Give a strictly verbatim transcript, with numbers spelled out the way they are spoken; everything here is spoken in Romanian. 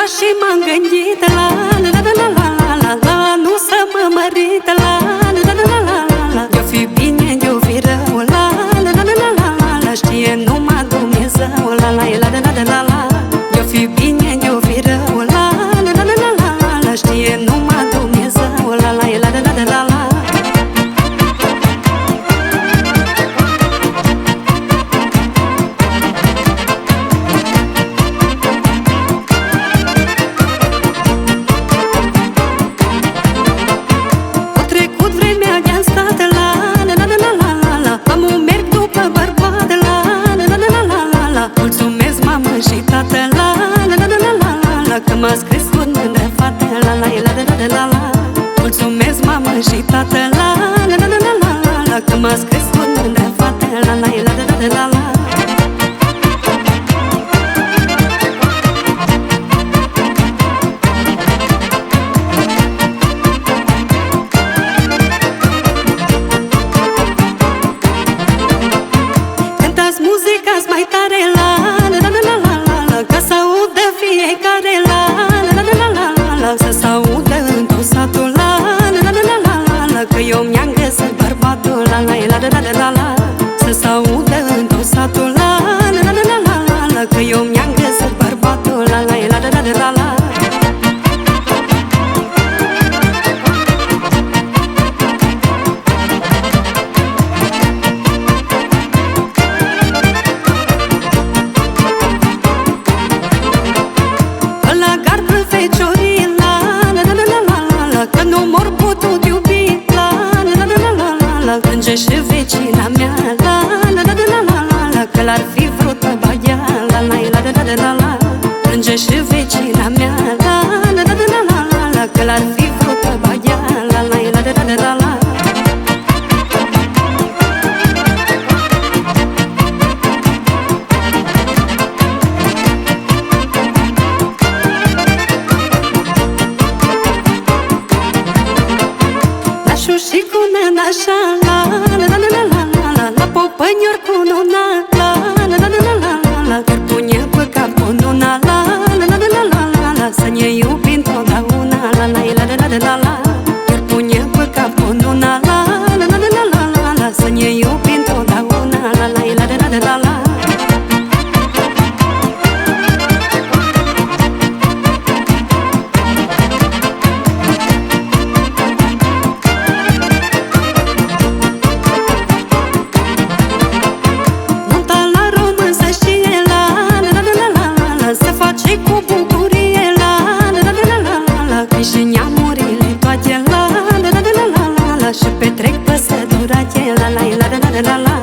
și m-am gândit la la la la la la la, nu să mă mărit la la la la la la. Eu fi bine, eu fi rău la la la la la la, știe numai Dumnezeu la la la la la la la. Eu fi bine, eu fi rău la la la la la la, știe numai Dumnezeu la la la la la la la. Mulțumesc mamă și tată la la la la la la la, că m-ați crescut mândră fată la la la la la la la. Mulțumesc mamă și tată la la la la la la la, că m-ați crescut mândră fată la la la la la la la. Cântați muzica-s mai tare la la la la la la la, ca să audă fiecare la la la la la la la, să s-audă în tot satul la la la la la la la, că eu mi-am găsit bărbatul la la la la la la la. Să s-audă în tot satul la la la la la la la, că eu mi-am găsit bărbatul la la la la la la la. Că nu m-or putut iubi la la la la la la la, plânge și vecina mea la la la la la la la, că l-ar fi vrut pe baia la la la la la la la. Plânge și vecina mea la la la la la la la, că l-ar fi vrut pe baia la la la la la la la. Și cu nănașa la la la la la la la, la popăniori cu nuna la la la la la la la, îl pune pe cap cu nuna la la la la la la la, să ne iubim totdeauna la la la la la la la. Îl pune pe cap cu nuna la la la la la la la, să ne iubim totdeauna la la la la la la la. Cu bucurie la la la la la la la, că și neamurile toate la la la la la la la la, și petrec păsăturate la la la la la la la.